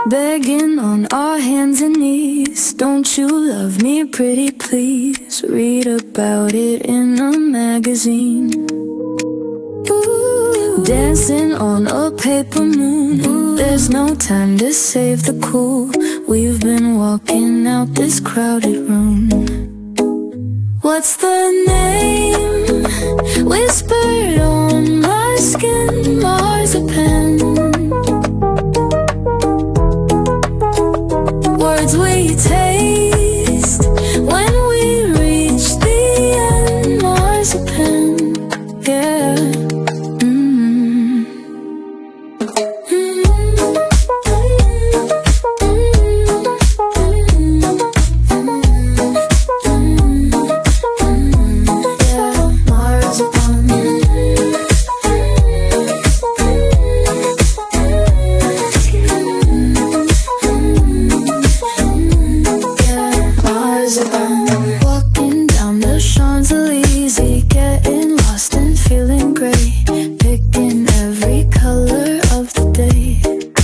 Begging on our hands and knees, don't you love me, pretty please? Read about it in a magazine. Ooh. Dancing on a paper moon. Ooh. There's no time to save the cool. We've been walking out this crowded room. What's the name? Whispered on my skin, marzipan. Words we taste when we reach the end, marzipan. Yeah. Walking down the Champs-Elysees, getting lost and feeling great, picking every color of the day.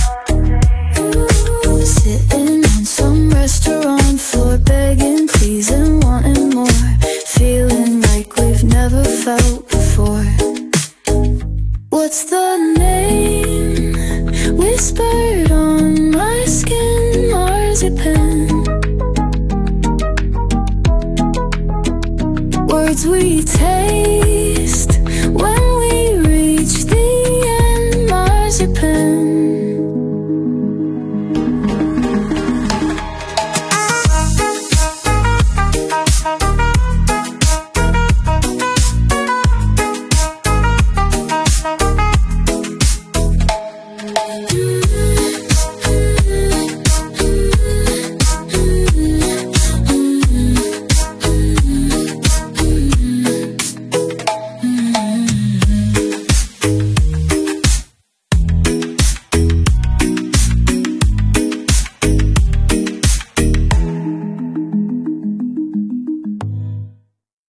Sitting on some restaurant floor, begging please and wanting more, feeling like we've never felt before. What's the